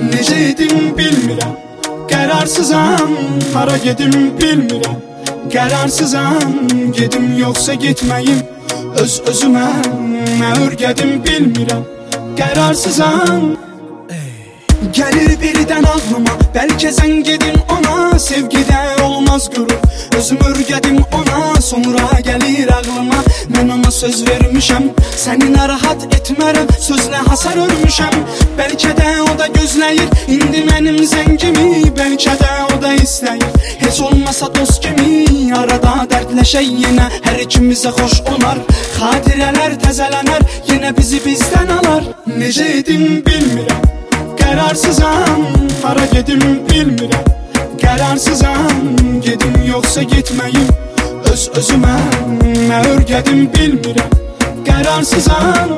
Necə edim bilmirəm, qərarsızam, hara gedim bilmirəm. Qərarsızam, gedim yoxsa getməyim, öz-özümə nə örgədim bilmirəm. Qərarsızam. Gəlir birdən ağlıma, bəlkə sən gedin ona, sevgidə olmaz qürur. Özüm örgədim ona, sonra gəlir ağlıma. Mən ona söz vermişəm, səni narahat etmərəm, sözlə hasar örmüşəm. Bəlkə də o da gözləyir, indi mənim zəngimi. Bəlkə də o da istəyir, heç olmasa dost kimi. Arada dərdləşək yenə, hər ikimizə xoş olar. Xatirələr təzələnər, yenə bizi bizdən alar. Necə edim bilmirəm, qərarsızam, hara gedim bilmirəm. Qərarsızam, gedim yoxsa getməyim, öz-özümə nə örgədim bilmirəm. Qərarsızam.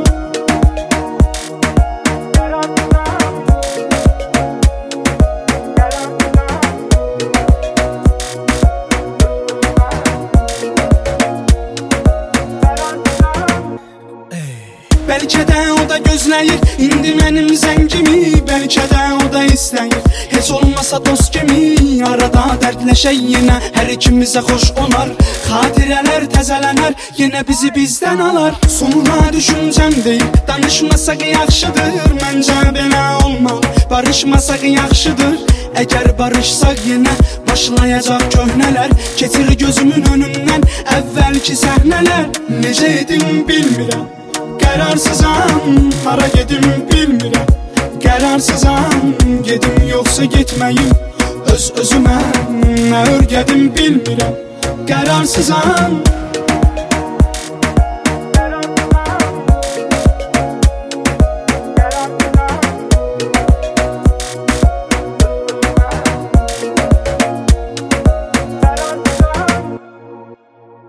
Bəlkə də o da gözləyir, indi mənim zəngimi. Bəlkə də o da istəyir, heç olmasa dost kimi. Arada dərdləşək yenə, hər ikimizə xoş olar. Xatirələr təzələnər, yenə bizi bizdən alar. Sonra düşüncəm deyil, danışmasaq yaxşıdır. Məncə belə olmalı, barışmasaq yaxşıdır. Əgər barışsaq yenə, başlayacaq köhnələr. Keçir gözümün önündən əvvəlki səhnələr. Necə edim bilmirəm, qərarsızam, hara gedim bilmirəm. Qərarsızam, gedim yoxsa getməyim, öz-özümə nə örgədim bilmirəm. Qərarsızam.